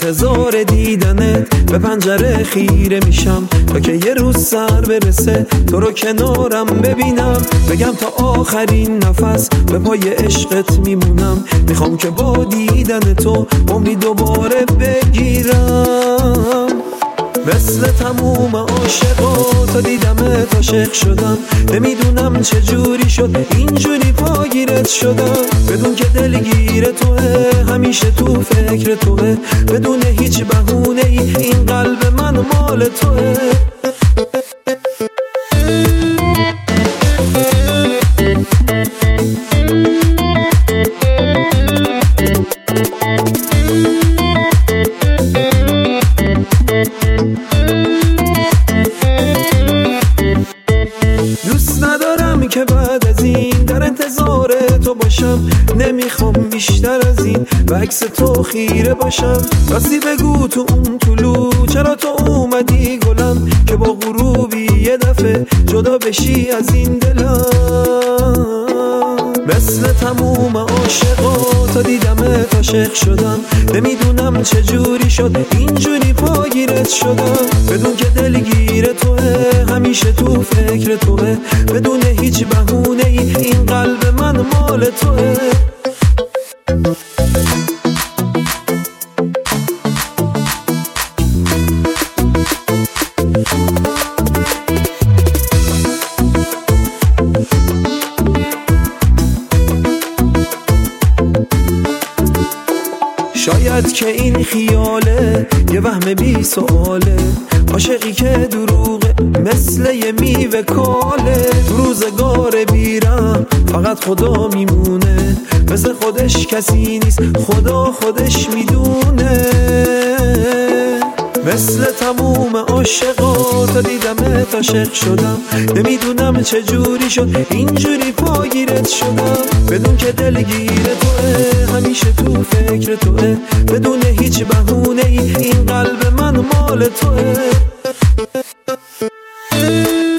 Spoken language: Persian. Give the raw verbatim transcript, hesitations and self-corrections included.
انتظار دیدنت به پنجره خیره میشم تا که یه روز سر برسه تو رو کنارم ببینم، بگم تا آخرین نفس به پای عشقت میمونم. میخوام که با دیدن تو عمری دوباره بگیرم. مثل تموم عاشقا تا دیدمت عاشق شدم، نمیدونم چه جوری شد اینجوری پاگیرت شدم. بدون که دلگیر توه، همیشه تو فکر توه، بدون هیچ بهونه ای این قلب من مال توه. دوست ندارم که بعد از این در انتظار تو باشم، نمیخوام بیشتر از این به عکس تو خیره باشم. راستی بگو تو اون طلوع چرا تو اومدی گلم، که با غروبی یه دفعه جدا بشی از این دلم. مثل تموم عاشقا تا دیدمت عاشق شدم، نمیدونم چه جوری شد اینجوری پاگیرت شدم. بدون که دلگیر توه، همیشه تو فکر توه، بدون هیچ بهونه ای این قلب من مال توه. شاید که این خیاله یه وهم بی سؤاله، عاشقی که دروغه مثل یه میوه کاله. تو روزگار بیرم فقط خدا میمونه، مثل خودش کسی نیست خدا خودش میدونه. مثل تموم عاشقا تا دیدمت عاشق شدم، نمیدونم چه جوری شد اینجوری پاگیرت شدم. بدون که دلگیر توه، همیشه تو فکر توه، بدون هیچ بهونه ای این قلب من مال توه.